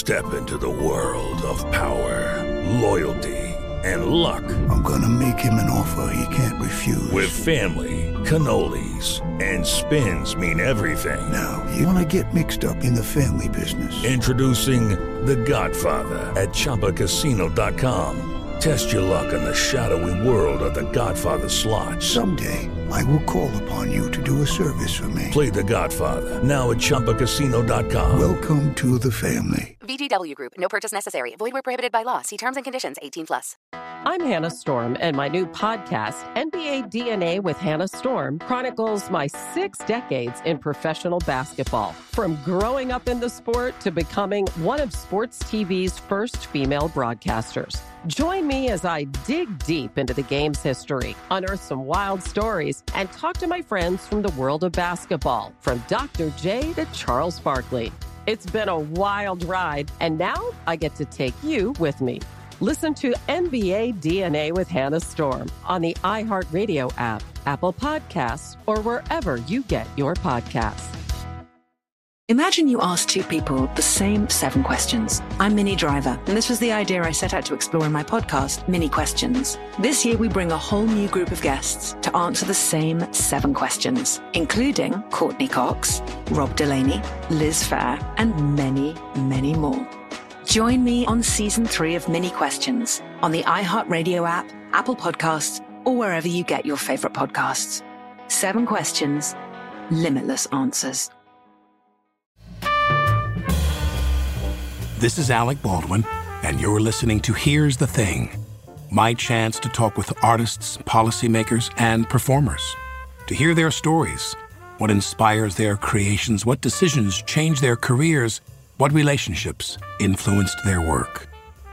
Step into the world of power, loyalty, and luck. I'm gonna make him an offer he can't refuse. With family, cannolis, and spins mean everything. Now, you wanna get mixed up in the family business. Introducing The Godfather at ChumbaCasino.com. Test your luck in the shadowy world of The Godfather slot. Someday, I will call upon you to do a service for me. Play The Godfather now at ChumbaCasino.com. Welcome to the family. VGW Group. No purchase necessary. Void where prohibited by law. See terms and conditions. 18+. I'm Hannah Storm, and my new podcast, NBA DNA with Hannah Storm, chronicles my 6 decades in professional basketball. From growing up in the sport to becoming one of sports TV's first female broadcasters. Join me as I dig deep into the game's history, unearth some wild stories, and talk to my friends from the world of basketball, from Dr. J to Charles Barkley. It's been a wild ride, and now I get to take you with me. Listen to NBA DNA with Hannah Storm on the iHeartRadio app, Apple Podcasts, or wherever you get your podcasts. Imagine you ask 2 people the same 7 questions. I'm Minnie Driver, and this was the idea I set out to explore in my podcast, Minnie Questions. This year, we bring a whole new group of guests to answer the same 7 questions, including Courtney Cox, Rob Delaney, Liz Phair, and many, many more. Join me on Season 3 of Minnie Questions on the iHeartRadio app, Apple Podcasts, or wherever you get your favorite podcasts. 7 questions, limitless answers. This is Alec Baldwin, and you're listening to Here's the Thing, my chance to talk with artists, policymakers, and performers, to hear their stories, what inspires their creations, what decisions change their careers, what relationships influenced their work.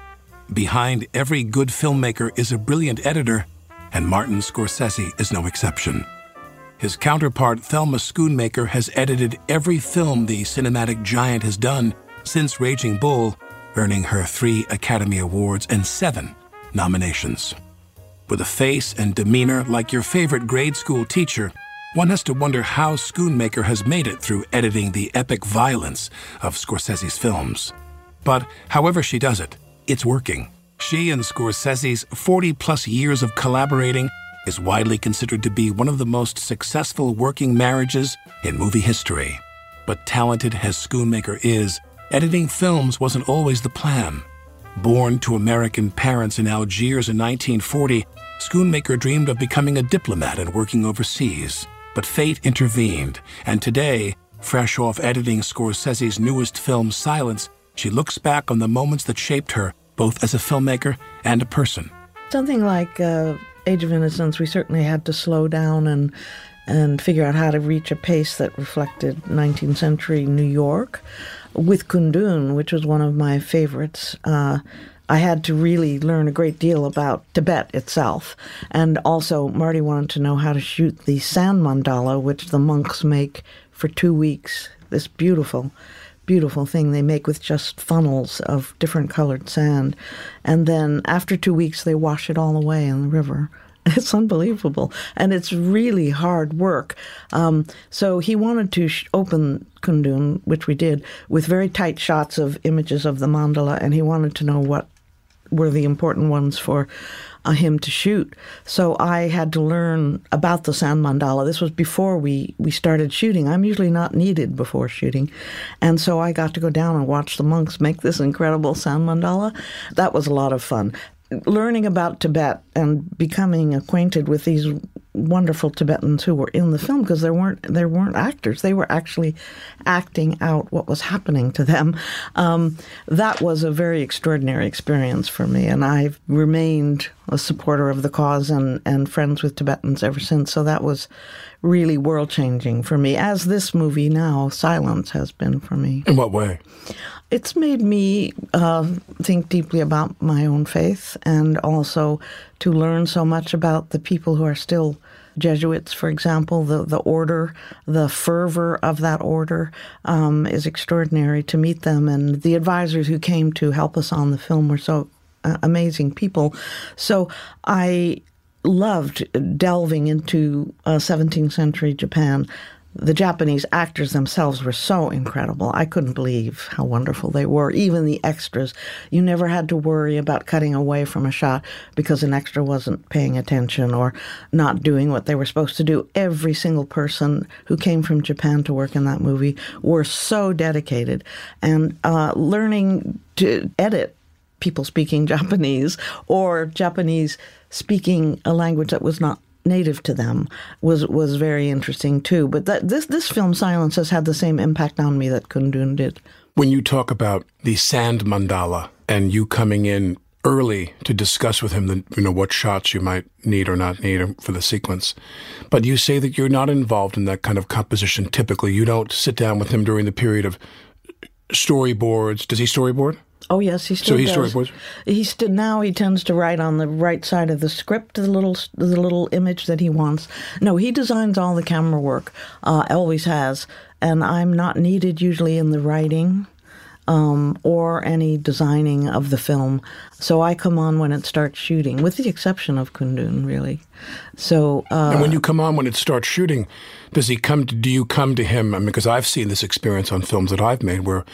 Behind every good filmmaker is a brilliant editor, and Martin Scorsese is no exception. His counterpart, Thelma Schoonmaker, has edited every film the cinematic giant has done since Raging Bull, earning her 3 Academy Awards and 7 nominations. With a face and demeanor like your favorite grade school teacher, one has to wonder how Schoonmaker has made it through editing the epic violence of Scorsese's films. But however she does it, it's working. She and Scorsese's 40-plus years of collaborating is widely considered to be one of the most successful working marriages in movie history. But talented as Schoonmaker is, editing films wasn't always the plan. Born to American parents in Algiers in 1940, Schoonmaker dreamed of becoming a diplomat and working overseas. But fate intervened, and today, fresh off editing Scorsese's newest film, Silence, she looks back on the moments that shaped her, both as a filmmaker and a person. Something like Age of Innocence, we certainly had to slow down and figure out how to reach a pace that reflected 19th century New York. With Kundun, which was one of my favorites, I had to really learn a great deal about Tibet itself. And also, Marty wanted to know how to shoot the sand mandala, which the monks make for 2 weeks. This beautiful, beautiful thing they make with just funnels of different colored sand. And then after 2 weeks, they wash it all away in the river. It's unbelievable. And it's really hard work. So he wanted to open Kundun, which we did, with very tight shots of images of the mandala, and he wanted to know what were the important ones for him to shoot. So I had to learn about the sand mandala. This was before we started shooting. I'm usually not needed before shooting. And so I got to go down and watch the monks make this incredible sand mandala. That was a lot of fun. Learning about Tibet and becoming acquainted with these wonderful Tibetans who were in the film, because they weren't actors. They were actually acting out what was happening to them. That was a very extraordinary experience for me, and I've remained a supporter of the cause and friends with Tibetans ever since. So that was really world-changing for me, as this movie now, Silence, has been for me. In what way? It's made me think deeply about my own faith, and also to learn so much about the people who are still Jesuits, for example. The order, the fervor of that order is extraordinary to meet them. And the advisors who came to help us on the film were so amazing people. So I loved delving into 17th century Japan. the Japanese actors themselves were so incredible. I couldn't believe how wonderful they were. Even the extras. You never had to worry about cutting away from a shot because an extra wasn't paying attention or not doing what they were supposed to do. Every single person who came from Japan to work in that movie were so dedicated. And learning to edit people speaking Japanese or Japanese speaking a language that was not native to them was very interesting too. But this film, Silence, has had the same impact on me that Kundun did. When you talk about the sand mandala and you coming in early to discuss with him what shots you might need or not need for the sequence, but you say that you're not involved in that kind of composition typically. You don't sit down with him during the period of storyboards. Does he storyboard? Oh, yes, he still does. Storyboards? Now he tends to write on the right side of the script, the little image that he wants. No, he designs all the camera work, always has, and I'm not needed usually in the writing or any designing of the film. So I come on when it starts shooting, with the exception of Kundun, really. So and when you come on when it starts shooting, do you come to him? I mean, because I've seen this experience on films that I've made where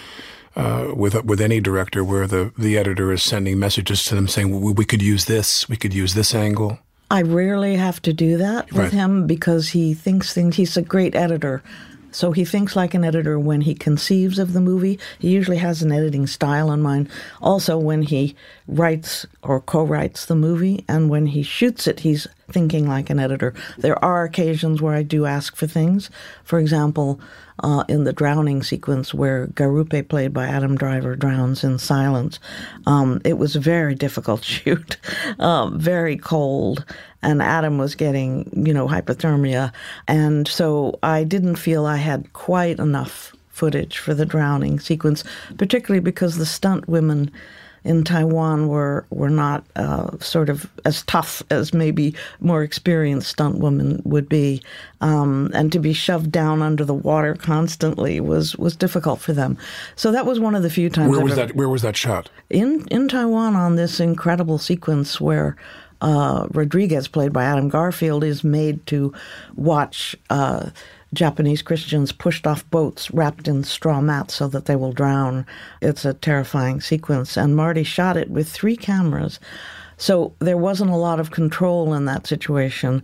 with any director where the editor is sending messages to them saying, we could use this angle. I rarely have to do that with him because he thinks things. He's a great editor. So he thinks like an editor when he conceives of the movie. He usually has an editing style in mind. Also, when he writes or co-writes the movie, and when he shoots it, he's thinking like an editor. There are occasions where I do ask for things. For example, in the drowning sequence where Garupe, played by Adam Driver, drowns in Silence. It was a very difficult shoot, very cold, and Adam was getting, hypothermia. And so I didn't feel I had quite enough footage for the drowning sequence, particularly because the stunt women in Taiwan were not sort of as tough as maybe more experienced stunt women would be. And to be shoved down under the water constantly was difficult for them. So that was one of the few times. Where was that shot? In Taiwan, on this incredible sequence where Rodriguez, played by Adam Garfield, is made to watch Japanese Christians pushed off boats wrapped in straw mats so that they will drown. It's a terrifying sequence, and Marty shot it with 3 cameras. So there wasn't a lot of control in that situation.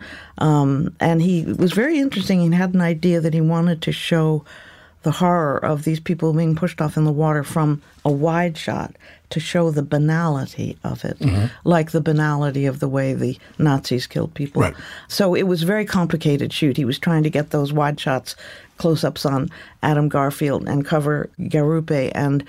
And he was very interesting. He had an idea that he wanted to show the horror of these people being pushed off in the water from a wide shot to show the banality of it, like the banality of the way the Nazis killed people. Right. So it was a very complicated shoot. He was trying to get those wide shots, close-ups on Adam Garfield and cover Garupe and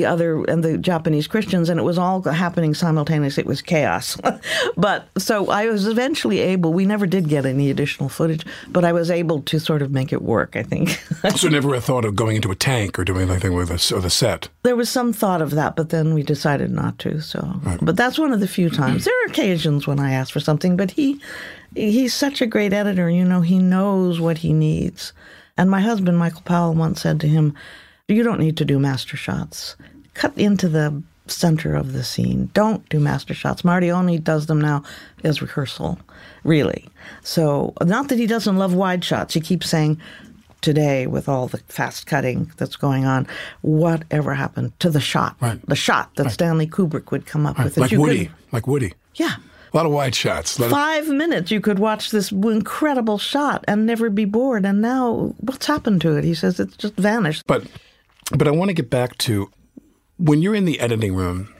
the Japanese Christians, and it was all happening simultaneously. It was chaos. But so I was eventually able, we never did get any additional footage, but I was able to sort of make it work, I think. So never a thought of going into a tank or doing anything with the set? There was some thought of that, but then we decided not to. So, But that's one of the few times. There are occasions when I ask for something, but he's such a great editor. He knows what he needs. And my husband, Michael Powell, once said to him, "You don't need to do master shots. Cut into the center of the scene. Don't do master shots." Marty only does them now as rehearsal, really. So, not that he doesn't love wide shots. He keeps saying, today, with all the fast cutting that's going on, whatever happened to the shot? Right. The shot that Stanley Kubrick would come up with. Like Woody. Yeah. A lot of wide shots. 5 minutes you could watch this incredible shot and never be bored. And now, what's happened to it? He says it's just vanished. But I want to get back to, when you're in the editing room,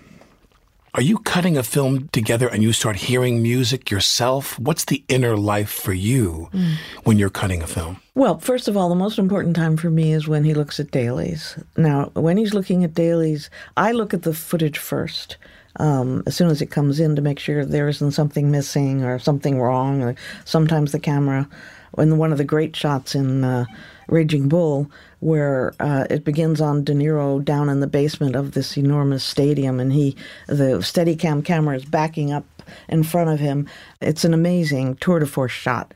are you cutting a film together and you start hearing music yourself? What's the inner life for you when you're cutting a film? Well, first of all, the most important time for me is when he looks at dailies. Now, when he's looking at dailies, I look at the footage first. As soon as it comes in, to make sure there isn't something missing or something wrong. Or sometimes the camera, in one of the great shots in Raging Bull, where it begins on De Niro down in the basement of this enormous stadium, and the Steadicam camera is backing up in front of him. It's an amazing tour de force shot.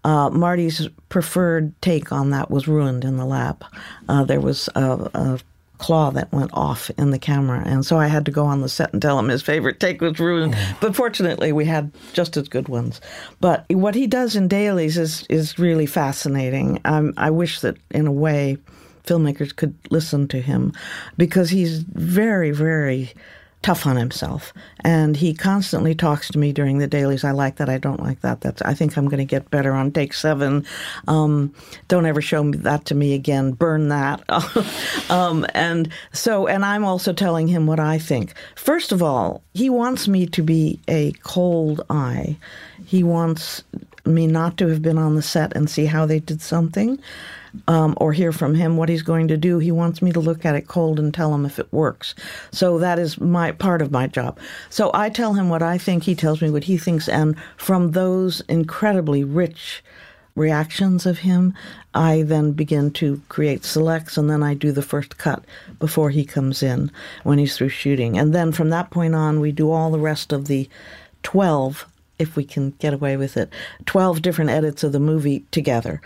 Marty's preferred take on that was ruined in the lab. There was a claw that went off in the camera. And so I had to go on the set and tell him his favorite take was ruined. But fortunately, we had just as good ones. But what he does in dailies is really fascinating. I wish that, in a way, filmmakers could listen to him, because he's very, very tough on himself. And he constantly talks to me during the dailies. I like that. I don't like that. I think I'm going to get better on take 7. Don't ever show that to me again. Burn that. And I'm also telling him what I think. First of all, he wants me to be a cold eye. He wants me not to have been on the set and see how they did something. Or hear from him what he's going to do. He wants me to look at it cold and tell him if it works. So that is part of my job. So I tell him what I think, he tells me what he thinks, and from those incredibly rich reactions of him, I then begin to create selects, and then I do the first cut before he comes in when he's through shooting. And then from that point on, we do all the rest of the 12, if we can get away with it, 12 different edits of the movie together.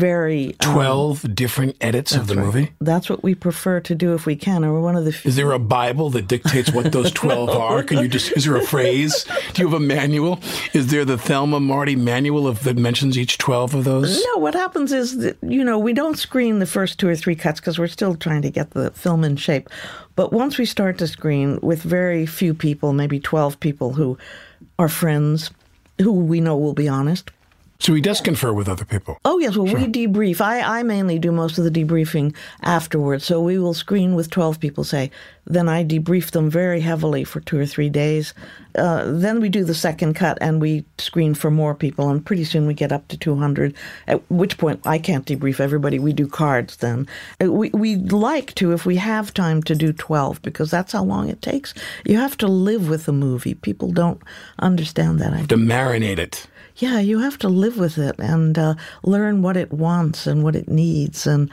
12 different edits of the movie? That's what we prefer to do if we can. Or one of the few. Is there a Bible that dictates what those 12 are? Is there a phrase? Do you have a manual? Is there the Thelma Marty manual that mentions each 12 of those? No, what happens is that, we don't screen the first 2 or 3 cuts because we're still trying to get the film in shape. But once we start to screen with very few people, maybe 12 people who are friends, who we know will be honest. So he does confer with other people? Oh, yes. Well, sure. We debrief. I mainly do most of the debriefing afterwards. So we will screen with 12 people, say. Then I debrief them very heavily for 2 or 3 days. Then we do the second cut and we screen for more people. And pretty soon we get up to 200, at which point I can't debrief everybody. We do cards then. We like to, if we have time, to do 12 because that's how long it takes. You have to live with the movie. People don't understand that. To marinate it. Yeah, you have to live with it and learn what it wants and what it needs. And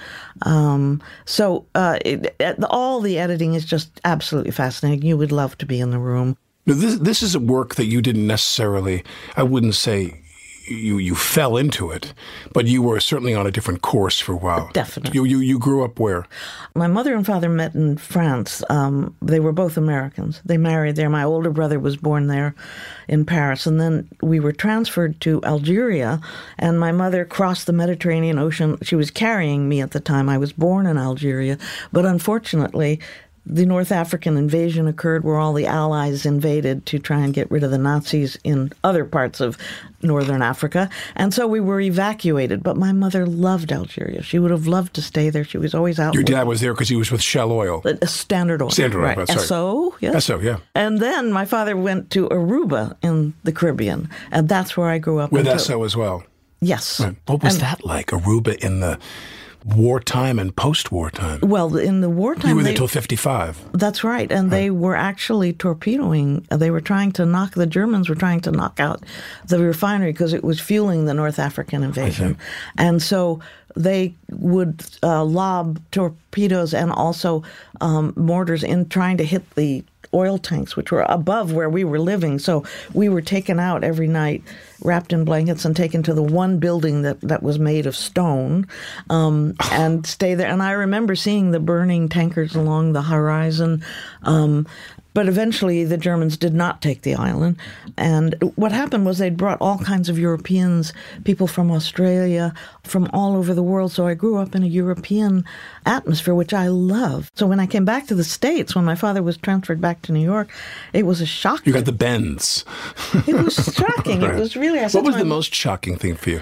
so all the editing is just absolutely fascinating. You would love to be in the room. Now, this is a work that you didn't necessarily, I wouldn't say you fell into it, but you were certainly on a different course for a while. Definitely. You grew up where? My mother and father met in France. They were both Americans. They married there. My older brother was born there in Paris. And then we were transferred to Algeria, and my mother crossed the Mediterranean Ocean. She was carrying me at the time. I was born in Algeria, but unfortunately, the North African invasion occurred where all the Allies invaded to try and get rid of the Nazis in other parts of northern Africa. And so we were evacuated. But my mother loved Algeria. She would have loved to stay there. She was always out. Your dad was there because he was with Shell Oil. Standard Oil. Standard Oil, right. That's right. Esso, yes. Esso, yeah. And then my father went to Aruba in the Caribbean. And that's where I grew up. With Esso as well? Yes. Right. What was that like, Aruba in the wartime and post-war time? Well, in the wartime... You were there till 55. That's right. And they were actually torpedoing. They were trying to the Germans were trying to knock out the refinery because it was fueling the North African invasion. And so they would lob torpedoes and also mortars in trying to hit the oil tanks, which were above where we were living. So we were taken out every night, wrapped in blankets, and taken to the one building that was made of stone and stay there. And I remember seeing the burning tankers along the horizon. But eventually the Germans did not take the island. And what happened was they'd brought all kinds of Europeans, people from Australia, from all over the world. So I grew up in a European atmosphere, which I love. So when I came back to the States, when my father was transferred back to New York, it was a shock. You got the bends. It was shocking. Right. It was really... What was the most shocking thing for you?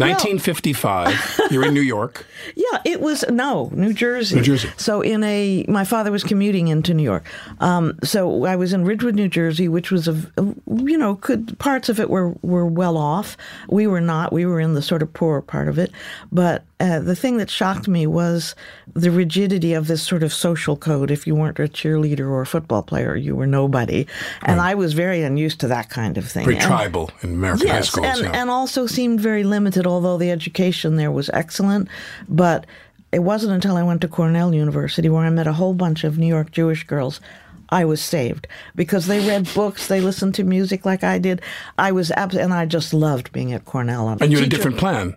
1955, you're in New York. Yeah, it was, New Jersey. New Jersey. So my father was commuting into New York. So I was in Ridgewood, New Jersey, which was, parts of it were well off. We were not. We were in the sort of poorer part of it. But the thing that shocked me was the rigidity of this sort of social code. If you weren't a cheerleader or a football player, you were nobody. And I was very unused to that kind of thing. Very tribal in American high schools. And also seemed very limited, although the education there was excellent. But it wasn't until I went to Cornell University where I met a whole bunch of New York Jewish girls I was saved because they read books, they listened to music like I did. And I just loved being at Cornell. And you had a different plan.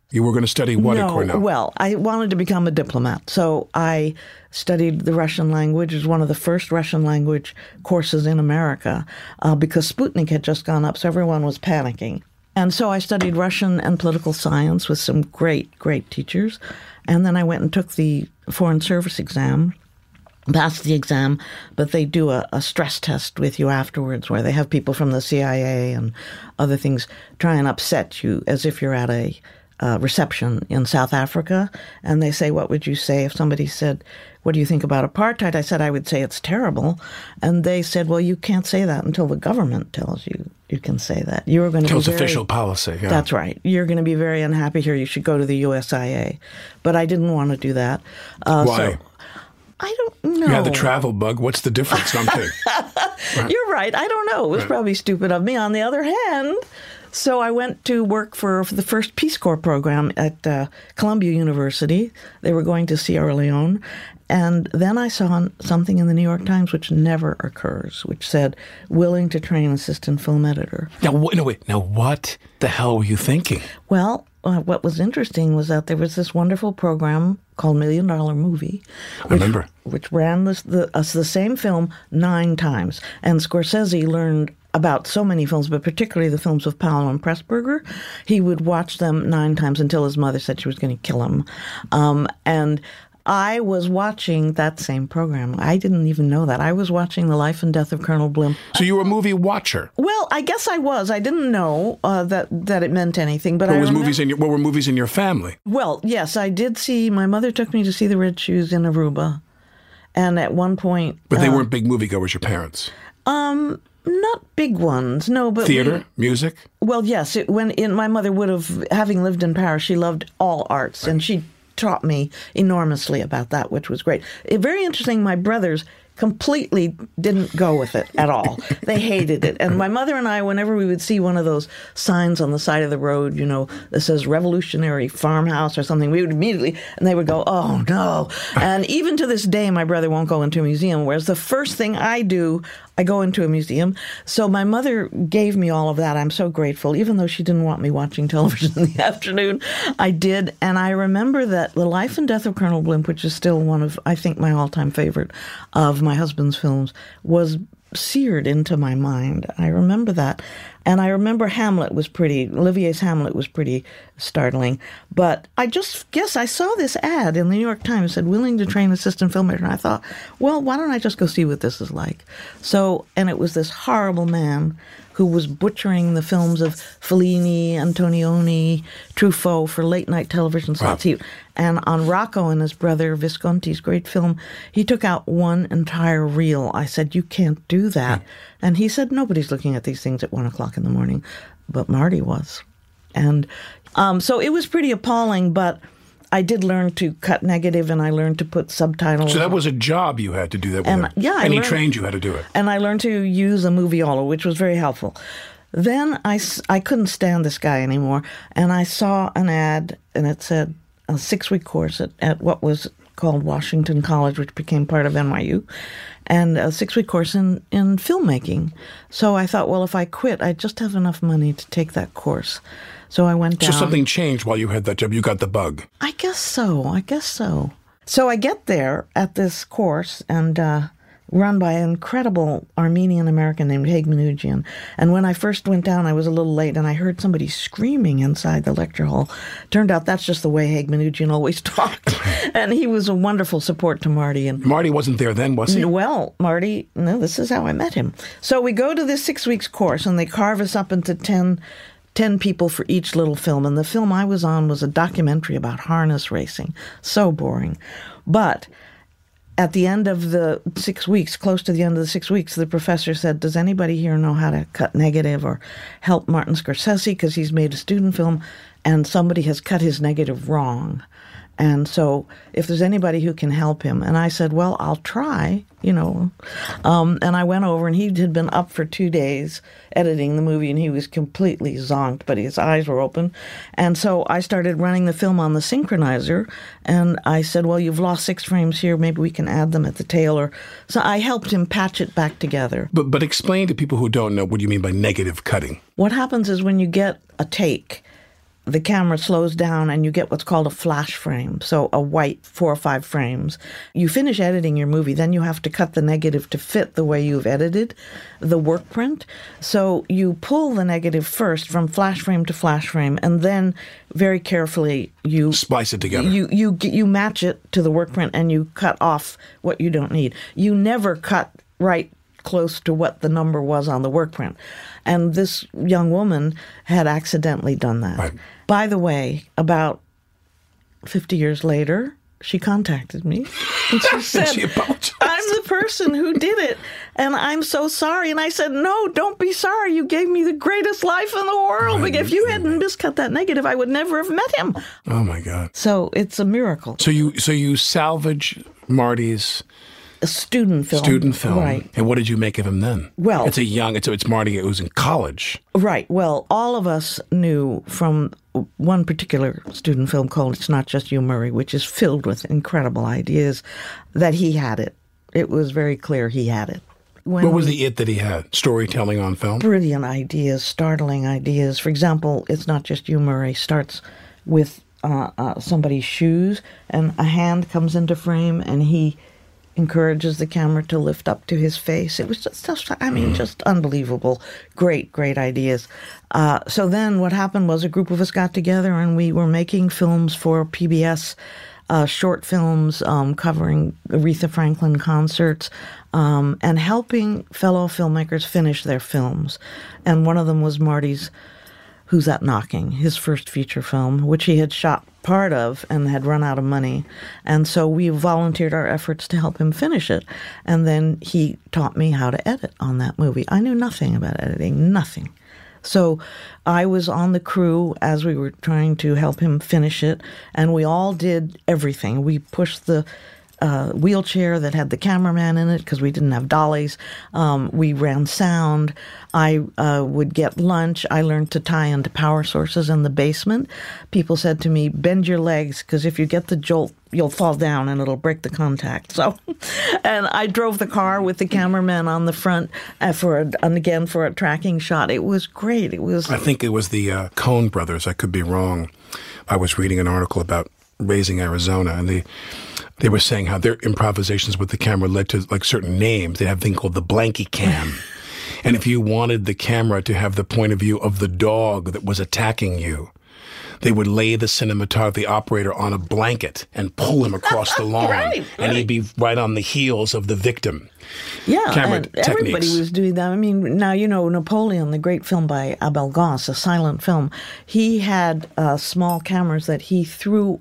You were going to study what at No, Cornell? well, I wanted to become a diplomat. So I studied the Russian language. It was one of the first Russian language courses in America because Sputnik had just gone up, so everyone was panicking. And so I studied Russian and political science with some great, great teachers. And then I went and took the Foreign Service exam, passed the exam, but they do a stress test with you afterwards where they have people from the CIA and other things try and upset you as if you're at a reception in South Africa. And they say, what would you say if somebody said, what do you think about apartheid? I said, I would say it's terrible. And they said, well, you can't say that until the government tells you you can say that. You're going to Tells official policy. Yeah. That's right. You're going to be very unhappy here. You should go to the USIA. But I didn't want to do that. Why? So, I don't know. You had the travel bug. What's the difference? I'm kidding. Right. You're right. I don't know. It was probably stupid of me. On the other hand, so I went to work for the first Peace Corps program at Columbia University. They were going to Sierra Leone. And then I saw something in the New York Times which never occurs, which said, willing to train assistant film editor. Now, wait. Now, what the hell were you thinking? Well, what was interesting was that there was this wonderful program called $1 Million Movie. I remember. Which ran the same film 9 times. And Scorsese learned about so many films, but particularly the films of Powell and Pressburger. He would watch them 9 times until his mother said she was going to kill him. And I was watching that same program. I didn't even know that. I was watching The Life and Death of Colonel Blimp. So you were a movie watcher? Well, I guess I was. I didn't know that it meant anything. But what were movies in your family? Well, yes, I did see. My mother took me to see The Red Shoes in Aruba. And at one point... But they weren't big moviegoers, your parents? Not big ones, no. But theater? Music? Well, yes. My mother would have, having lived in Paris, she loved all arts. Right. And she taught me enormously about that, which was great. Very interesting, my brothers completely didn't go with it at all. They hated it. And my mother and I, whenever we would see one of those signs on the side of the road, that says Revolutionary Farmhouse or something, we would immediately, and they would go, oh, no. And even to this day, my brother won't go into a museum, whereas the first thing I do, I go into a museum. So my mother gave me all of that. I'm so grateful. Even though she didn't want me watching television in the afternoon, I did. And I remember that The Life and Death of Colonel Blimp, which is still one of, I think, my all-time favorite of my husband's films, was seared into my mind. I remember that. And I remember Olivier's Hamlet was pretty startling. But I just guess I saw this ad in the New York Times, said, willing to train assistant filmmaker. And I thought, well, why don't I just go see what this is like? So, and it was this horrible man who was butchering the films of Fellini, Antonioni, Truffaut for late-night television slots. Wow. And on Rocco and his brother Visconti's great film, he took out one entire reel. I said, you can't do that. And he said, nobody's looking at these things at 1 o'clock in the morning. But Marty was. And so it was pretty appalling, but I did learn to cut negative, and I learned to put subtitles. So that was a job you had to do that with him. Yeah, and he trained you how to do it. And I learned to use a Moviola, which was very helpful. Then I couldn't stand this guy anymore, and I saw an ad, and it said a 6-week course at what was called Washington College, which became part of NYU, and a 6-week course in filmmaking. So I thought, well, if I quit, I'd just have enough money to take that course. So I went down. So something changed while you had that job. You got the bug. I guess so. So I get there at this course, and run by an incredible Armenian-American named Haig Manouchian. And when I first went down, I was a little late, and I heard somebody screaming inside the lecture hall. Turned out that's just the way Haig Manouchian always talked. And he was a wonderful support to Marty. And Marty wasn't there then, was he? Well, Marty, no, this is how I met him. So we go to this 6 weeks course, and they carve us up into 10 people for each little film. And the film I was on was a documentary about harness racing. So boring. But at the end of the 6 weeks, close to the end of the 6 weeks, the professor said, does anybody here know how to cut negative or help Martin Scorsese? Because he's made a student film and somebody has cut his negative wrong. And so if there's anybody who can help him. And I said, well, I'll try, And I went over, and he had been up for 2 days editing the movie, and he was completely zonked, but his eyes were open. And so I started running the film on the synchronizer, and I said, well, you've lost 6 frames here. Maybe we can add them at the tail. So I helped him patch it back together. But explain to people who don't know what you mean by negative cutting. What happens is when you get a take, the camera slows down and you get what's called a flash frame, so a white 4 or 5 frames. You finish editing your movie, then you have to cut the negative to fit the way you've edited the work print. So you pull the negative first from flash frame to flash frame, and then very carefully you splice it together. You match it to the work print and you cut off what you don't need. You never cut right close to what the number was on the work print. And this young woman had accidentally done that. Right. By the way, about 50 years later, she contacted me and she said, she apologized. I'm the person who did it and I'm so sorry. And I said, no, don't be sorry. You gave me the greatest life in the world. Right. If you hadn't miscut that negative, I would never have met him. Oh, my God. So it's a miracle. So you salvage Marty's a student film. Right. And what did you make of him then? Well, it's Marty who's in college. Right. Well, all of us knew from one particular student film called It's Not Just You, Murray, which is filled with incredible ideas, that he had it. It was very clear he had it. What was the it that he had? Storytelling on film? Brilliant ideas, startling ideas. For example, It's Not Just You, Murray starts with somebody's shoes, and a hand comes into frame, and he encourages the camera to lift up to his face. It was just unbelievable. Great ideas. So then what happened was a group of us got together and we were making films for PBS, short films covering Aretha Franklin concerts, and helping fellow filmmakers finish their films. And one of them was Marty's Who's That Knocking?, his first feature film, which he had shot part of and had run out of money. And so we volunteered our efforts to help him finish it. And then he taught me how to edit on that movie. I knew nothing about editing, nothing. So I was on the crew as we were trying to help him finish it, and we all did everything. We pushed the wheelchair that had the cameraman in it because we didn't have dollies. We ran sound. I would get lunch. I learned to tie into power sources in the basement. People said to me, bend your legs because if you get the jolt, you'll fall down and it'll break the contact. So, and I drove the car with the cameraman on the front for a tracking shot. It was great. I think it was the Coen brothers. I could be wrong. I was reading an article about Raising Arizona, and they were saying how their improvisations with the camera led to like certain names. They have a thing called the blankie cam. And if you wanted the camera to have the point of view of the dog that was attacking you, they would lay the operator on a blanket and pull him across the lawn. Right. And he'd be right on the heels of the victim. Yeah, camera and techniques. Everybody was doing that. I mean, now, Napoleon, the great film by Abel Gance, a silent film, he had small cameras that he threw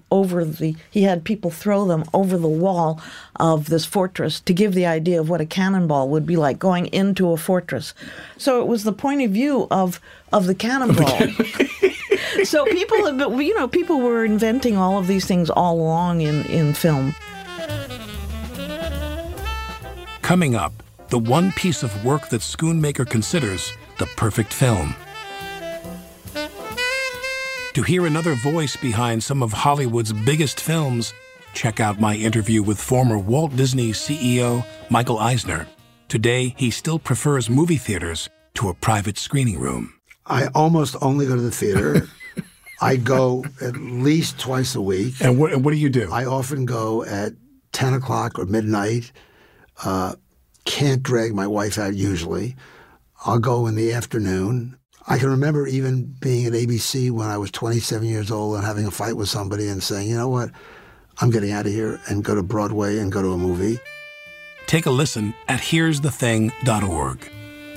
he had people throw them over the wall of this fortress to give the idea of what a cannonball would be like going into a fortress. So it was the point of view of the cannonball. So people were inventing all of these things all along in film. Coming up, the one piece of work that Schoonmaker considers the perfect film. To hear another voice behind some of Hollywood's biggest films, check out my interview with former Walt Disney CEO Michael Eisner. Today, he still prefers movie theaters to a private screening room. I almost only go to the theater. I go at least twice a week. And what do you do? I often go at 10 o'clock or midnight. Can't drag my wife out usually. I'll go in the afternoon. I can remember even being at ABC when I was 27 years old and having a fight with somebody and saying, you know what, I'm getting out of here and go to Broadway and go to a movie. Take a listen at here'sthething.org.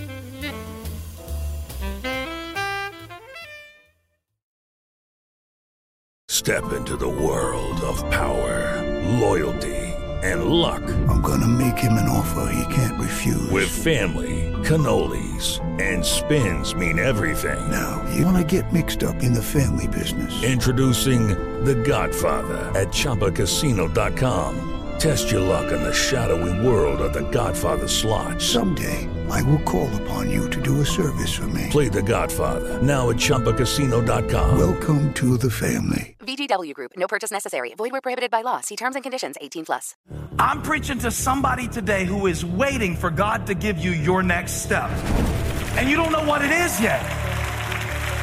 Step into the world of power, loyalty, and luck. I'm going to make him an offer he can't refuse. With family, cannolis, and spins mean everything. Now, you want to get mixed up in the family business. Introducing The Godfather at ChumbaCasino.com. Test your luck in the shadowy world of The Godfather slot. Someday, I will call upon you to do a service for me. Play The Godfather now at ChumbaCasino.com. Welcome to the family. VGW Group. No purchase necessary. Void where prohibited by law. See terms and conditions. 18+. I'm preaching to somebody today who is waiting for God to give you your next step. And you don't know what it is yet.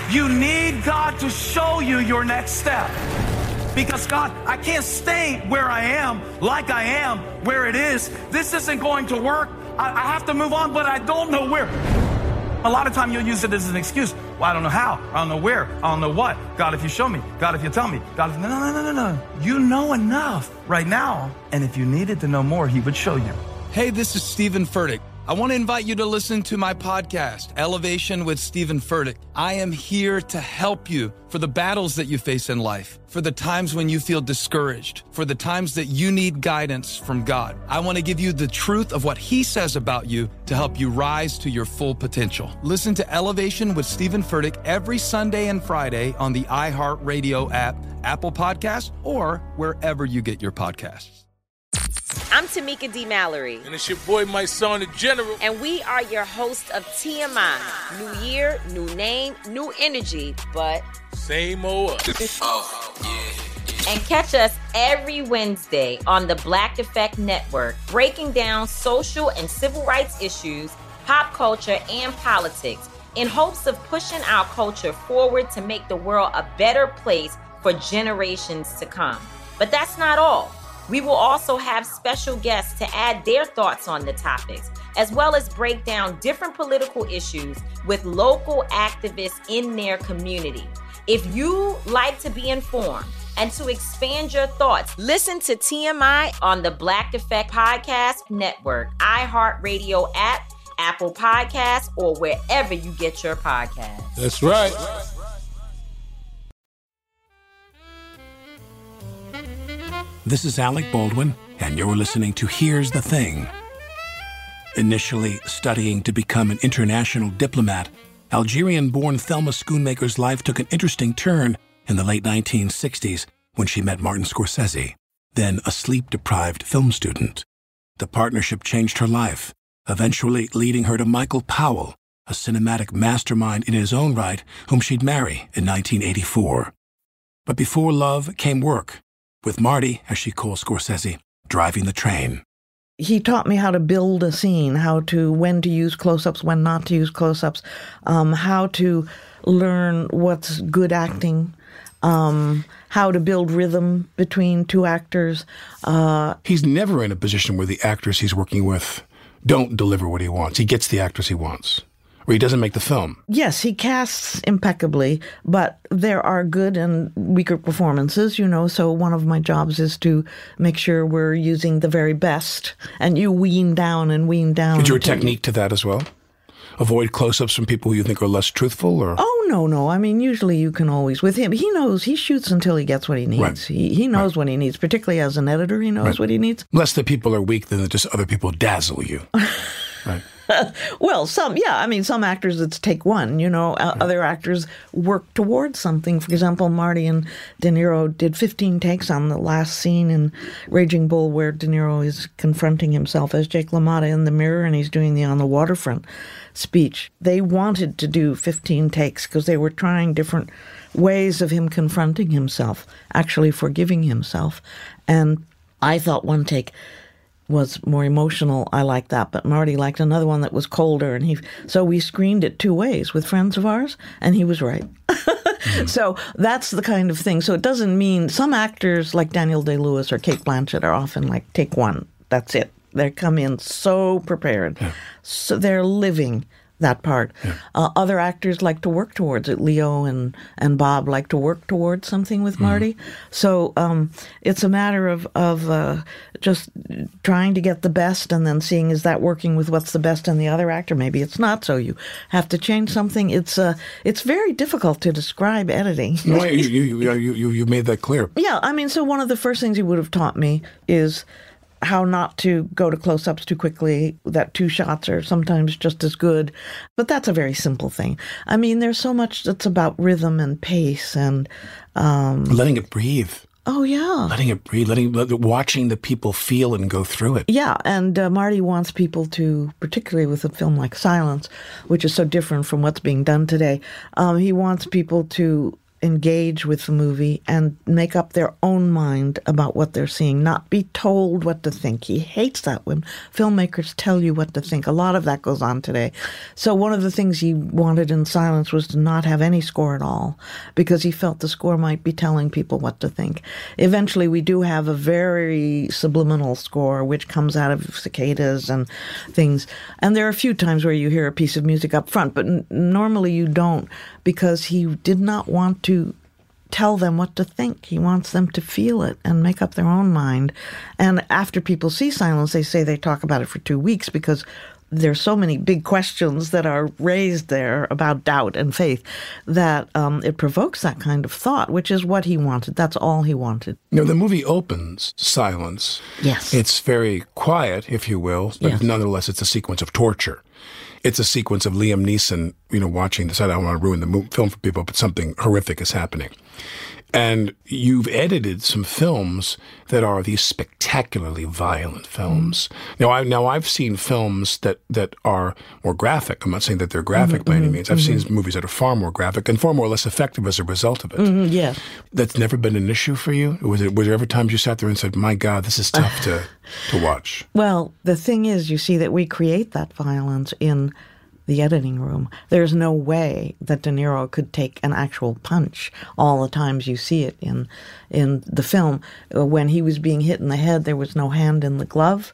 You need God to show you your next step. Because God, I can't stay where I am, like I am, where it is. This isn't going to work. I have to move on, but I don't know where. A lot of time you'll use it as an excuse. Well, I don't know how. I don't know where. I don't know what. God, if you show me. God, if you tell me. God, if... No. You know enough right now. And if you needed to know more, he would show you. Hey, this is Stephen Furtick. I want to invite you to listen to my podcast, Elevation with Stephen Furtick. I am here to help you for the battles that you face in life, for the times when you feel discouraged, for the times that you need guidance from God. I want to give you the truth of what he says about you to help you rise to your full potential. Listen to Elevation with Stephen Furtick every Sunday and Friday on the iHeartRadio app, Apple Podcasts, or wherever you get your podcasts. I'm Tamika D. Mallory. And it's your boy, my son, the General. And we are your hosts of TMI. New year, new name, new energy, but... same old us. Oh, yeah. And catch us every Wednesday on the Black Effect Network, breaking down social and civil rights issues, pop culture, and politics, in hopes of pushing our culture forward to make the world a better place for generations to come. But that's not all. We will also have special guests to add their thoughts on the topics, as well as break down different political issues with local activists in their community. If you like to be informed and to expand your thoughts, listen to TMI on the Black Effect Podcast Network, iHeartRadio app, Apple Podcasts, or wherever you get your podcasts. That's right. This is Alec Baldwin, and you're listening to Here's the Thing. Initially studying to become an international diplomat, Algerian-born Thelma Schoonmaker's life took an interesting turn in the late 1960s when she met Martin Scorsese, then a sleep-deprived film student. The partnership changed her life, eventually leading her to Michael Powell, a cinematic mastermind in his own right, whom she'd marry in 1984. But before love came work, with Marty, as she calls Scorsese, driving the train. He taught me how to build a scene, when to use close-ups, when not to use close-ups, how to learn what's good acting, how to build rhythm between two actors. He's never in a position where the actors he's working with don't deliver what he wants. He gets the actors he wants, or he doesn't make the film. Yes, he casts impeccably, but there are good and weaker performances, so one of my jobs is to make sure we're using the very best, and you wean down. Is your technique to that as well? Avoid close-ups from people who you think are less truthful, or? Oh, no. I mean, usually you can always, with him, he knows, he shoots until he gets what he needs. Right. He knows what he needs, particularly as an editor, he knows what he needs. Less the people are weak than just other people dazzle you. Right. Well, some actors, it's take one, other actors work towards something. For example, Marty and De Niro did 15 takes on the last scene in Raging Bull where De Niro is confronting himself as Jake LaMotta in the mirror and he's doing the On the Waterfront speech. They wanted to do 15 takes because they were trying different ways of him confronting himself, actually forgiving himself. And I thought one take was more emotional. I liked that, but Marty liked another one that was colder, and so we screened it two ways with friends of ours, and he was right. So that's the kind of thing. So it doesn't mean some actors like Daniel Day-Lewis or Cate Blanchett are often like, take one, that's it. They come in so prepared. Yeah. So they're living that part. Yeah. Other actors like to work towards it. Leo and Bob like to work towards something with Marty. So it's a matter of just trying to get the best and then seeing, is that working with what's the best in the other actor? Maybe it's not, so you have to change something. It's very difficult to describe editing. No, you made that clear. Yeah, I mean, so one of the first things he would have taught me is how not to go to close-ups too quickly, that two shots are sometimes just as good. But that's a very simple thing. I mean, there's so much that's about rhythm and pace and... letting it breathe. Oh, yeah. Letting it breathe, watching the people feel and go through it. Yeah, and Marty wants people to, particularly with a film like Silence, which is so different from what's being done today, he wants people to engage with the movie and make up their own mind about what they're seeing, not be told what to think. He hates that when filmmakers tell you what to think. A lot of that goes on today. So one of the things he wanted in Silence was to not have any score at all, because he felt the score might be telling people what to think. Eventually, we do have a very subliminal score, which comes out of cicadas and things. And there are a few times where you hear a piece of music up front, but normally you don't, because he did not want to tell them what to think. He wants them to feel it and make up their own mind. And after people see Silence, they say they talk about it for 2 weeks, because there's so many big questions that are raised there about doubt and faith that it provokes that kind of thought, which is what he wanted. That's all he wanted. The movie opens, Silence. Yes. It's very quiet, if you will, but yes. Nonetheless, it's a sequence of torture. It's a sequence of Liam Neeson, watching this. I don't want to ruin the film for people, but something horrific is happening. And you've edited some films that are these spectacularly violent films. Now I've seen films that are more graphic. I'm not saying that they're graphic by any means. I've seen movies that are far more graphic and far more or less effective as a result of it. Yes. That's never been an issue for you? Was there ever times you sat there and said, my God, this is tough to watch? Well, the thing is, you see that we create that violence in the editing room. There's no way that De Niro could take an actual punch all the times you see it in the film. When he was being hit in the head, there was no hand in the glove.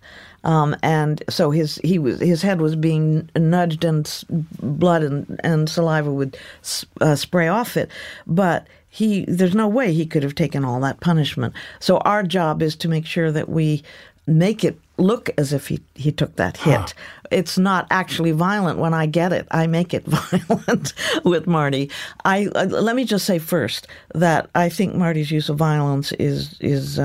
And so his head was being nudged, and blood and saliva would spray off it. But there's no way he could have taken all that punishment. So our job is to make sure that we make it look as if he took that hit. It's not actually violent when I get it. I make it violent with Marty. Let me just say first that I think Marty's use of violence is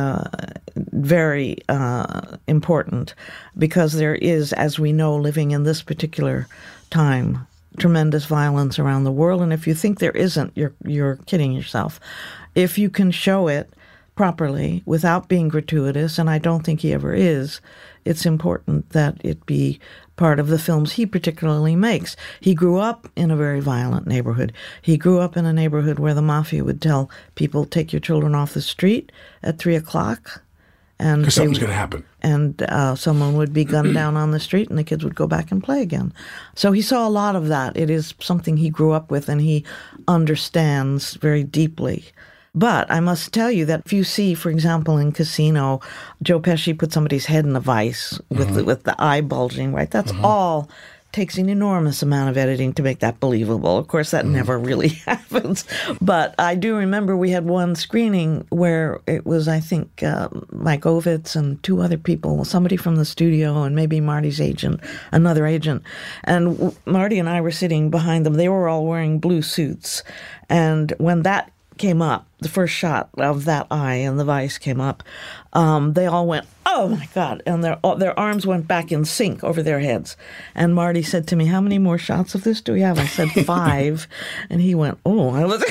very important, because there is, as we know, living in this particular time, tremendous violence around the world. And if you think there isn't, you're kidding yourself. If you can show it properly without being gratuitous, and I don't think he ever is, it's important that it be part of the films he particularly makes. He grew up in a very violent neighborhood. He grew up in a neighborhood where the mafia would tell people, take your children off the street at 3:00. Because something's going to happen. And someone would be gunned down on the street, and the kids would go back and play again. So he saw a lot of that. It is something he grew up with, and he understands very deeply. But I must tell you that if you see, for example, in Casino, Joe Pesci put somebody's head in a vice with the eye bulging, right? That's all takes an enormous amount of editing to make that believable. Of course, that never really happens. But I do remember we had one screening where it was, I think, Mike Ovitz and two other people, somebody from the studio and maybe Marty's agent, another agent. And Marty and I were sitting behind them. They were all wearing blue suits. And when that came up, the first shot of that eye and the vice came up, they all went, oh my God, and their arms went back in sync over their heads. And Marty said to me, how many more shots of this do we have? I said 5. And he went, oh.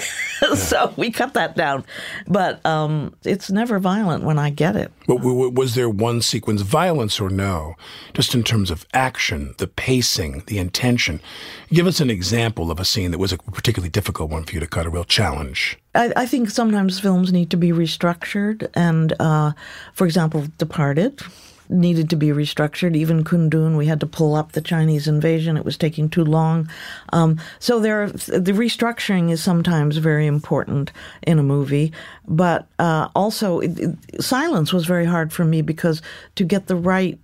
So we cut that down. But it's never violent when I get it. But was there one sequence, violence or no, just in terms of action, the pacing, the intention? Give us an example of a scene that was a particularly difficult one for you to cut, a real challenge. I think sometimes films need to be restructured. And, for example, Departed needed to be restructured. Even Kundun, we had to pull up the Chinese invasion. It was taking too long. So the restructuring is sometimes very important in a movie. But also, Silence was very hard for me, because to get the right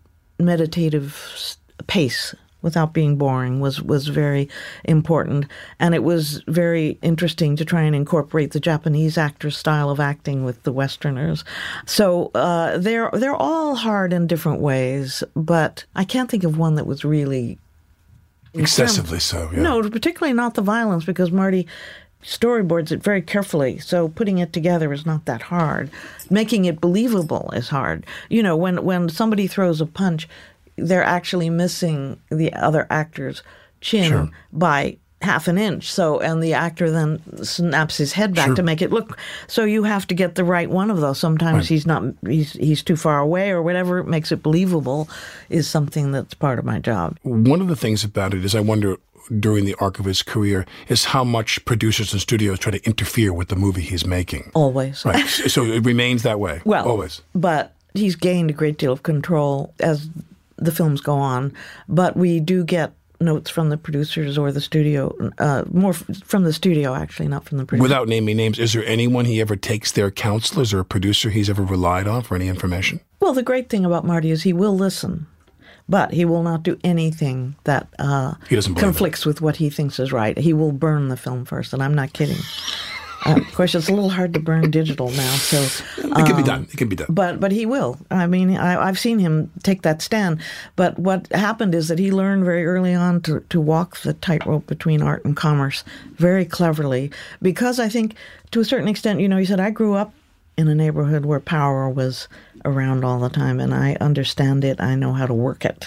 meditative pace without being boring was very important. And it was very interesting to try and incorporate the Japanese actors' style of acting with the Westerners. So they're all hard in different ways, but I can't think of one that was really excessively so, yeah. No, particularly not the violence, because Marty storyboards it very carefully, so putting it together is not that hard. Making it believable is hard. When somebody throws a punch, they're actually missing the other actor's chin by half an inch. So, and the actor then snaps his head back to make it look. So you have to get the right one of those. Sometimes he's too far away, or whatever makes it believable is something that's part of my job. One of the things about it is I wonder during the arc of his career is how much producers and studios try to interfere with the movie he's making. Always. Right. So it remains that way. Well, always. But he's gained a great deal of control as the films go on. But we do get notes from the producers or the studio, more from the studio, actually, not from the producers. Without naming names, is there anyone he ever takes their counselors or a producer he's ever relied on for any information? Well, the great thing about Marty is he will listen, but he will not do anything that conflicts with what he thinks is right. He will burn the film first, and I'm not kidding. Of course, it's a little hard to burn digital now, so it can be done. It can be done. But he will. I mean, I've seen him take that stand. But what happened is that he learned very early on to walk the tightrope between art and commerce very cleverly. Because I think, to a certain extent, he said, I grew up in a neighborhood where power was around all the time, and I understand it. I know how to work it.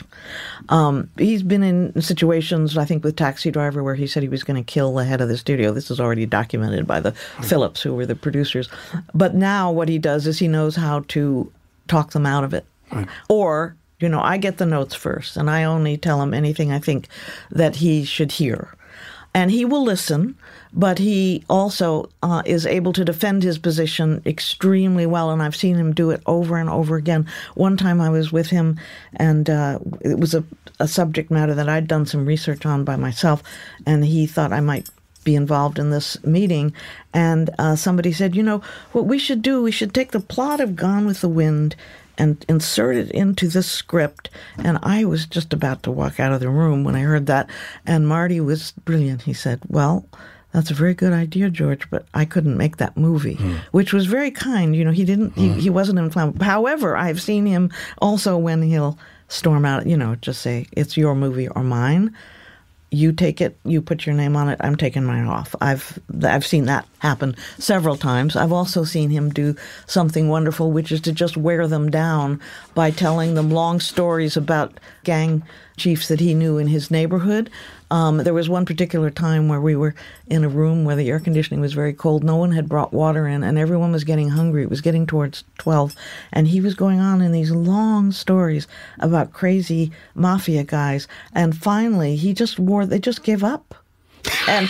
He's been in situations, I think, with Taxi Driver, where he said he was going to kill the head of the studio. This is already documented by the Phillips, who were the producers. But now what he does is he knows how to talk them out of it. Right. Or, I get the notes first, and I only tell him anything I think that he should hear. And he will listen, but he also is able to defend his position extremely well, and I've seen him do it over and over again. One time I was with him, and it was a subject matter that I'd done some research on by myself, and he thought I might be involved in this meeting. And somebody said, what we should do, we should take the plot of Gone with the Wind and insert it into this script. And I was just about to walk out of the room when I heard that. And Marty was brilliant. He said, well, that's a very good idea, George, but I couldn't make that movie, which was very kind. He didn't, he wasn't inflammable. However, I've seen him also when he'll storm out, just say, it's your movie or mine. You take it, you put your name on it, I'm taking mine off. I've seen that happen several times. I've also seen him do something wonderful, which is to just wear them down by telling them long stories about gang chiefs that he knew in his neighborhood. There was one particular time where we were in a room where the air conditioning was very cold. No one had brought water in, and everyone was getting hungry. It was getting towards 12, and he was going on in these long stories about crazy mafia guys. And finally, they just gave up. And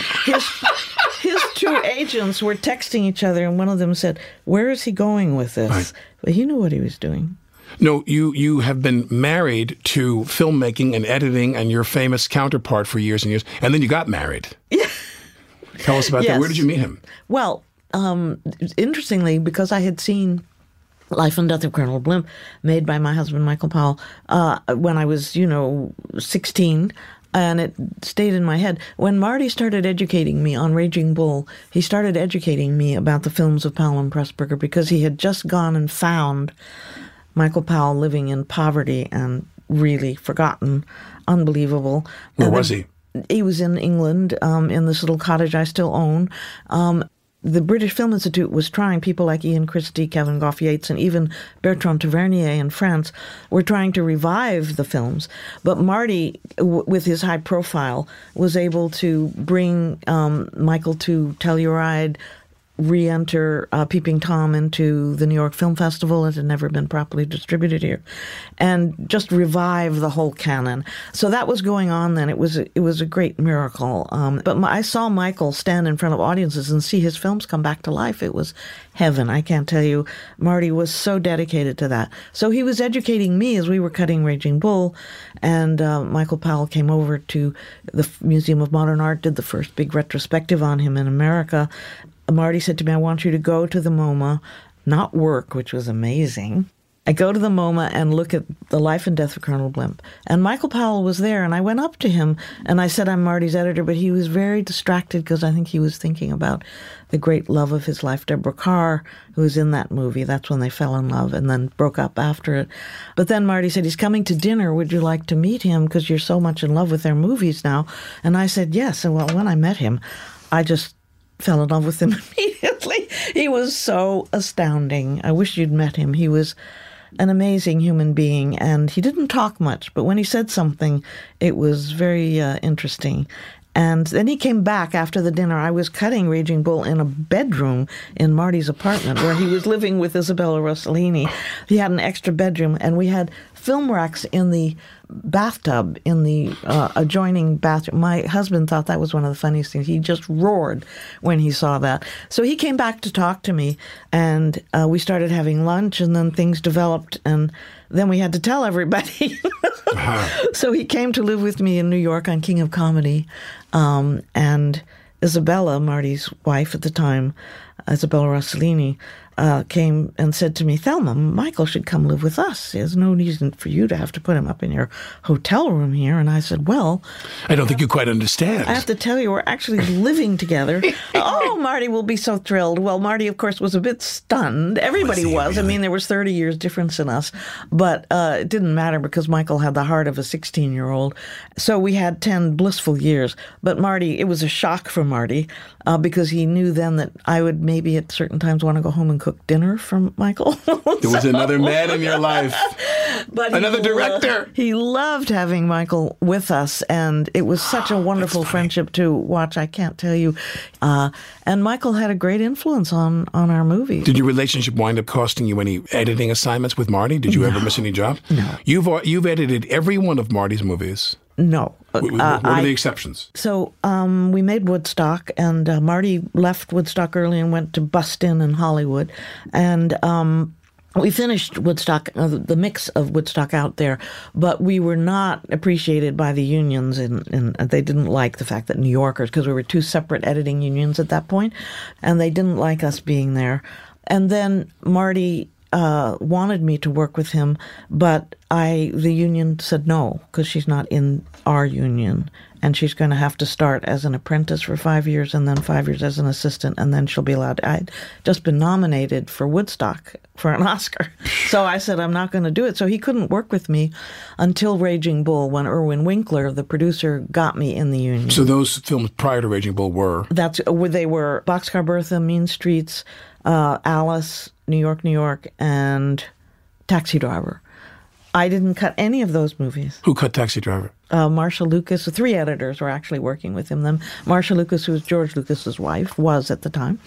his two agents were texting each other, and one of them said, "Where is he going with this?" Right. But he knew what he was doing. No, you have been married to filmmaking and editing and your famous counterpart for years and years, and then you got married. Yeah. Tell us about that. Where did you meet him? Well, interestingly, because I had seen Life and Death of Colonel Blimp, made by my husband, Michael Powell, when I was, 16, and it stayed in my head. When Marty started educating me on Raging Bull, he started educating me about the films of Powell and Pressburger, because he had just gone and found Michael Powell living in poverty and really forgotten. Unbelievable. Where was he? He was in England, in this little cottage I still own. The British Film Institute was trying, people like Ian Christie, Kevin Goff Yates, and even Bertrand Tavernier in France were trying to revive the films. But Marty, with his high profile, was able to bring Michael to Telluride, re-enter Peeping Tom into the New York Film Festival. It had never been properly distributed here, and just revive the whole canon. So that was going on then. It was a great miracle. But I saw Michael stand in front of audiences and see his films come back to life. It was heaven. I can't tell you. Marty was so dedicated to that. So he was educating me as we were cutting Raging Bull, and Michael Powell came over to the Museum of Modern Art, did the first big retrospective on him in America. Marty said to me, I want you to go to the MoMA, not work, which was amazing. I go to the MoMA and look at the Life and Death of Colonel Blimp. And Michael Powell was there, and I went up to him, and I said, I'm Marty's editor, but he was very distracted because I think he was thinking about the great love of his life, Deborah Kerr, who was in that movie. That's when they fell in love and then broke up after it. But then Marty said, he's coming to dinner. Would you like to meet him because you're so much in love with their movies now? And I said, yes. And well, when I met him, I just fell in love with him immediately. He was so astounding. I wish you'd met him. He was an amazing human being, and he didn't talk much, but when he said something, it was very interesting. And then he came back after the dinner. I was cutting Raging Bull in a bedroom in Marty's apartment where he was living with Isabella Rossellini. He had an extra bedroom, and we had film racks in the bathtub, in the adjoining bathroom. My husband thought that was one of the funniest things. He just roared when he saw that. So he came back to talk to me, and we started having lunch, and then things developed, and then we had to tell everybody. So he came to live with me in New York on King of Comedy, and Isabella, Marty's wife at the time, Isabella Rossellini, came and said to me, Thelma, Michael should come live with us. There's no reason for you to have to put him up in your hotel room here. And I said, well... I don't think you quite understand. I have to tell you, we're actually living together. Oh, Marty will be so thrilled. Well, Marty, of course, was a bit stunned. Everybody was. Really? I mean, there was 30 years difference in us. But it didn't matter because Michael had the heart of a 16-year-old. So we had 10 blissful years. But Marty, it was a shock for Marty because he knew then that I would maybe at certain times want to go home and cook dinner for Michael. There was another man in your life. But another director. He loved having Michael with us, and it was such a wonderful friendship to watch. I can't tell you. And Michael had a great influence on our movies. Did your relationship wind up costing you any editing assignments with Marty? Did you ever miss any job? No. You've edited every one of Marty's movies. No. What are the exceptions? So we made Woodstock, and Marty left Woodstock early and went to bust in Hollywood. And we finished Woodstock, the mix of Woodstock out there, but we were not appreciated by the unions, and they didn't like the fact that New Yorkers, because we were two separate editing unions at that point, and they didn't like us being there. And then Marty wanted me to work with him, but the union said no, because she's not in our union, and she's going to have to start as an apprentice for 5 years and then 5 years as an assistant, and then she'll be allowed. I'd just been nominated for Woodstock for an Oscar. So I said, I'm not going to do it. So he couldn't work with me until Raging Bull, when Irwin Winkler, the producer, got me in the union. So those films prior to Raging Bull were? They were Boxcar Bertha, Mean Streets, Alice, New York, and Taxi Driver. I didn't cut any of those movies. Who cut Taxi Driver? Marcia Lucas. 3 editors were actually working with him. Then Marcia Lucas, who was George Lucas's wife, was at the time.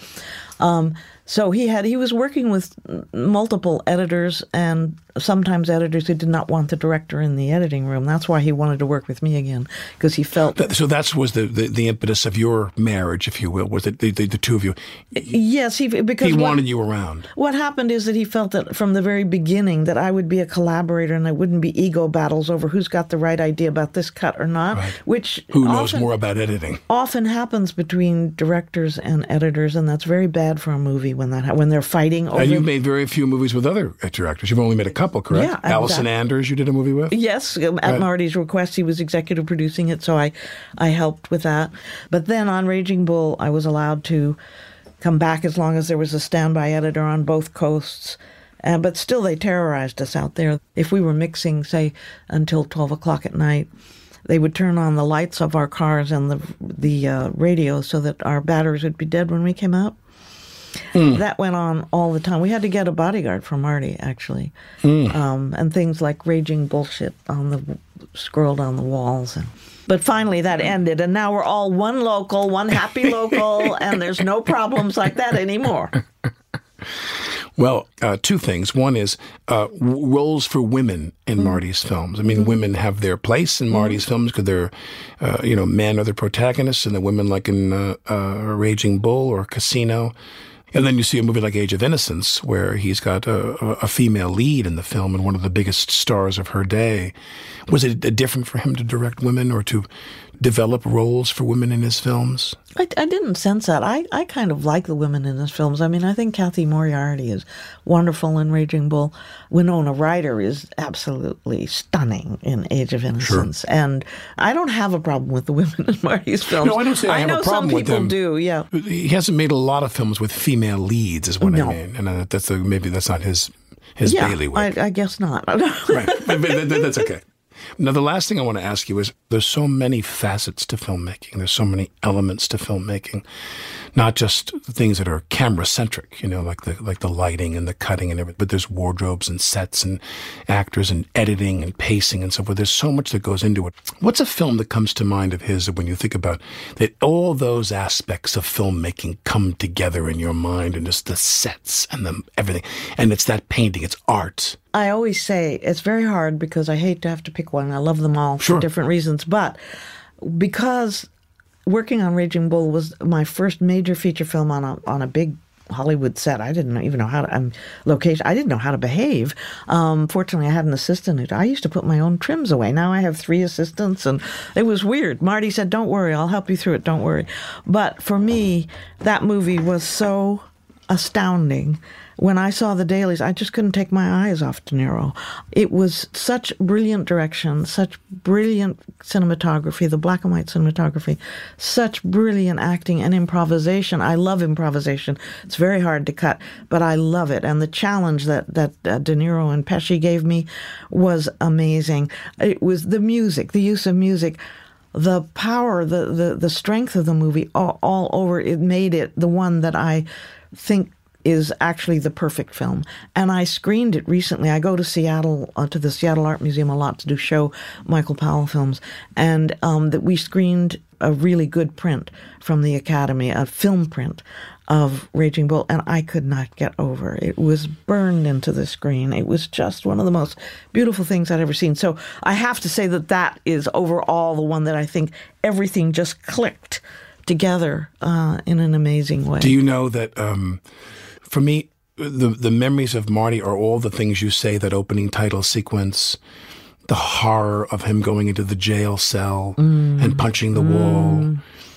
So he was working with multiple editors, and sometimes editors who did not want the director in the editing room. That's why he wanted to work with me again, because he felt... So that was the impetus of your marriage, if you will, was it the two of you? Yes, because he wanted you around. What happened is that he felt that from the very beginning that I would be a collaborator and there wouldn't be ego battles over who's got the right idea about this cut or not, right. Who knows more about editing? Often happens between directors and editors, and that's very bad for a movie when they're fighting over... And you've made very few movies with other directors. You've only made a couple, correct? Yeah. Allison Anders you did a movie with? Yes, at Marty's request. He was executive producing it, so I helped with that. But then on Raging Bull, I was allowed to come back as long as there was a standby editor on both coasts. But still, they terrorized us out there. If we were mixing, say, until 12 o'clock at night, they would turn on the lights of our cars and the radio so that our batteries would be dead when we came out. That went on all the time. We had to get a bodyguard for Marty, actually. And things like raging bullshit scrolled on the walls. But finally that ended, and now we're all one happy local, and there's no problems like that anymore. Well, 2 things. One is roles for women in Marty's films. I mean, women have their place in Marty's films because they're, men are the protagonists, and the women, like in Raging Bull or Casino. And then you see a movie like Age of Innocence, where he's got a female lead in the film and one of the biggest stars of her day. Was it different for him to direct women or to develop roles for women in his films? I didn't sense that. I kind of like the women in his films. I mean, I think Cathy Moriarty is wonderful in Raging Bull. Winona Ryder is absolutely stunning in Age of Innocence. Sure. And I don't have a problem with the women in Marty's films. No, I don't say I have a problem with them. I know some people do, yeah. He hasn't made a lot of films with female leads, is what I mean. And maybe that's not his bailiwick. I guess not. Right. But that's okay. Now, the last thing I want to ask you is, there's so many facets to filmmaking. There's so many elements to filmmaking, not just things that are camera-centric, like the lighting and the cutting and everything, but there's wardrobes and sets and actors and editing and pacing and so forth. There's so much that goes into it. What's a film that comes to mind of his when you think about that all those aspects of filmmaking come together in your mind, and just the sets and everything, and it's that painting, it's art. I always say it's very hard because I hate to have to pick one. I love them all for different reasons. But because working on Raging Bull was my first major feature film on a big Hollywood set, I didn't even know how to location. I didn't know how to behave. Fortunately, I had an assistant. I used to put my own trims away. Now I have 3 assistants, and it was weird. Marty said, "Don't worry, I'll help you through it. Don't worry." But for me, that movie was so astounding. When I saw the dailies, I just couldn't take my eyes off De Niro. It was such brilliant direction, such brilliant cinematography, the black and white cinematography, such brilliant acting and improvisation. I love improvisation. It's very hard to cut, but I love it. And the challenge that De Niro and Pesci gave me was amazing. It was the music, the use of music, the power, the strength of the movie all over. It made it the one that I think is actually the perfect film. And I screened it recently. I go to Seattle, to the Seattle Art Museum a lot to show Michael Powell films. And that we screened a really good print from the Academy, a film print of Raging Bull, and I could not get over it. It was burned into the screen. It was just one of the most beautiful things I'd ever seen. So I have to say that is overall the one that I think everything just clicked together in an amazing way. Do you know that... For me, the memories of Marty are all the things you say, that opening title sequence, the horror of him going into the jail cell and punching the wall.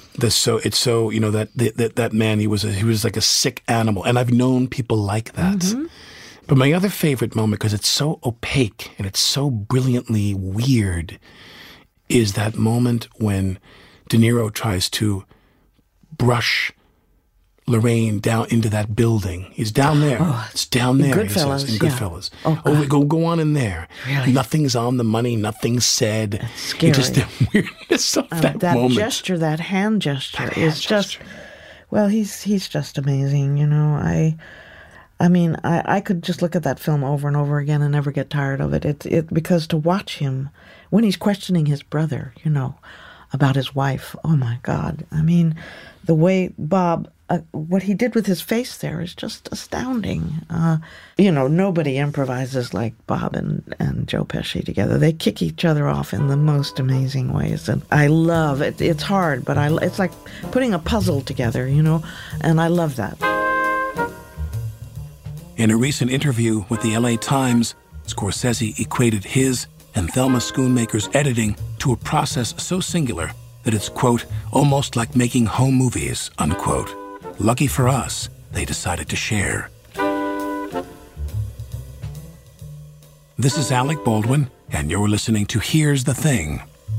That man, he was like a sick animal. And I've known people like that. Mm-hmm. But my other favorite moment, because it's so opaque and it's so brilliantly weird, is that moment when De Niro tries to brush Lorraine down into that building. He's down there. Oh, it's down there. Goodfellas, in Goodfellas. Yeah. Go on in there. Really? Nothing's on the money. Nothing's said. It's scary. Just the weirdness of that moment. That gesture, that hand gesture, is just. Well, he's just amazing. You know, I mean, I could just look at that film over and over again and never get tired of it. Because to watch him when he's questioning his brother, you know, about his wife. Oh my God! I mean, the way Bob. What he did with his face there is just astounding. Nobody improvises like Bob and Joe Pesci together. They kick each other off in the most amazing ways. And I love it. It's hard, but it's like putting a puzzle together, you know, and I love that. In a recent interview with the LA Times, Scorsese equated his and Thelma Schoonmaker's editing to a process so singular that it's, quote, almost like making home movies, unquote. Lucky for us, they decided to share. This is Alec Baldwin, and you're listening to Here's the Thing.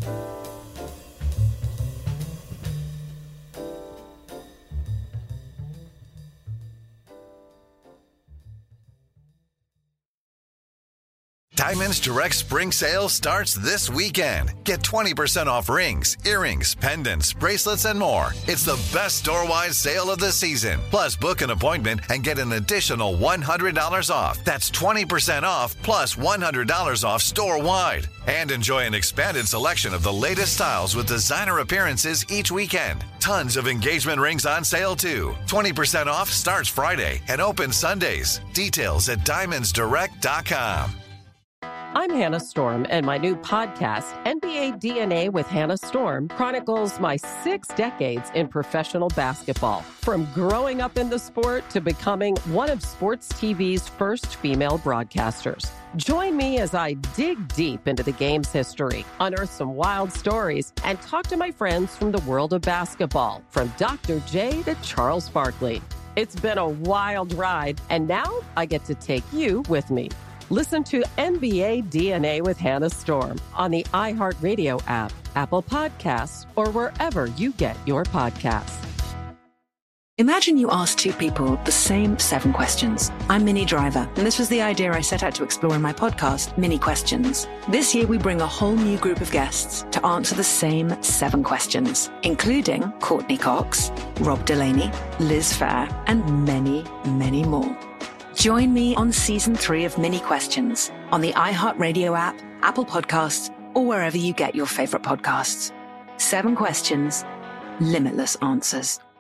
Diamonds Direct Spring Sale starts this weekend. Get 20% off rings, earrings, pendants, bracelets, and more. It's the best store-wide sale of the season. Plus, book an appointment and get an additional $100 off. That's 20% off plus $100 off store-wide. And enjoy an expanded selection of the latest styles with designer appearances each weekend. Tons of engagement rings on sale, too. 20% off starts Friday and opens Sundays. Details at diamondsdirect.com. I'm Hannah Storm, and my new podcast, NBA DNA with Hannah Storm, chronicles my 6 decades in professional basketball. From growing up in the sport to becoming one of sports TV's first female broadcasters. Join me as I dig deep into the game's history, unearth some wild stories, and talk to my friends from the world of basketball, from Dr. J to Charles Barkley. It's been a wild ride, and now I get to take you with me. Listen to NBA DNA with Hannah Storm on the iHeartRadio app, Apple Podcasts, or wherever you get your podcasts. Imagine you ask 2 people the same 7 questions. I'm Minnie Driver, and this was the idea I set out to explore in my podcast, Mini Questions. This year, we bring a whole new group of guests to answer the same 7 questions, including Courtney Cox, Rob Delaney, Liz Phair, and many, many more. Join me on Season 3 of Mini Questions on the iHeartRadio app, Apple Podcasts, or wherever you get your favorite podcasts. 7 questions, limitless answers.